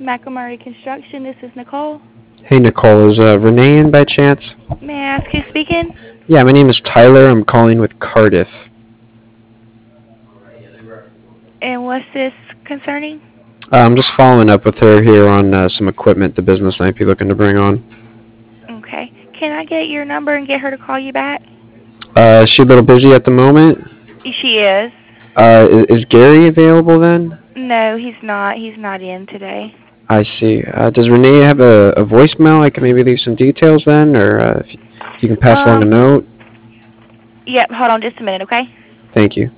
McElmurray Construction. This is Nicole. Hey Nicole, is Renee in by chance? May I ask who's speaking? Yeah, my name is Tyler. I'm calling with Cardiff. And what's this concerning? I'm just following up with her here on some equipment the business might be looking to bring on. Okay. Can I get your number and get her to call you back? Is she a little busy at the moment? She is. Is Gary available then? No, he's not. He's not in today. I see. Does Renee have a voicemail? I can maybe leave some details then, or if you can pass along a note. Yep, hold on just a minute, okay? Thank you.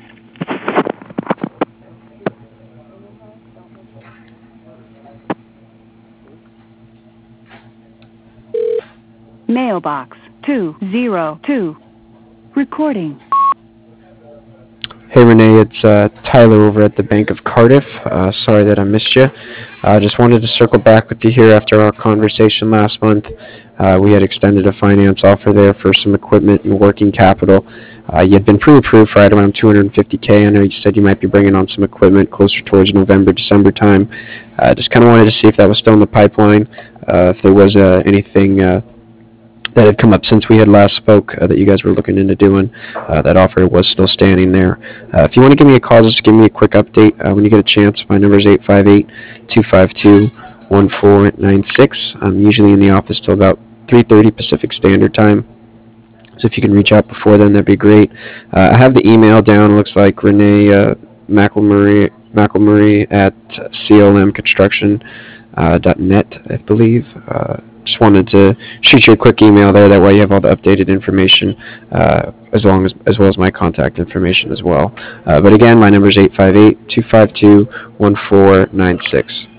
Mailbox 202. Recording. Hey Renee, it's Tyler over at the Bank of Cardiff. Sorry that I missed you. Just wanted to circle back with you here after our conversation last month. We had extended a finance offer there for some equipment and working capital. You had been pre-approved for right around $250K. I know you said you might be bringing on some equipment closer towards November, December time. Just kind of wanted to see if that was still in the pipeline, if there was anything that had come up since we had last spoke that you guys were looking into doing. That offer was still standing there. If you want to give me a call, just give me a quick update when you get a chance. My number is 858-252-1496. I'm usually in the office till about 3:30 Pacific Standard Time. So if you can reach out before then, that'd be great. I have the email down. It looks like Renee McElmurray at clmconstruction.net, I believe. Just wanted to shoot you a quick email there. That way you have all the updated information, as well as my contact information as well. But again, my number is 858-252-1496.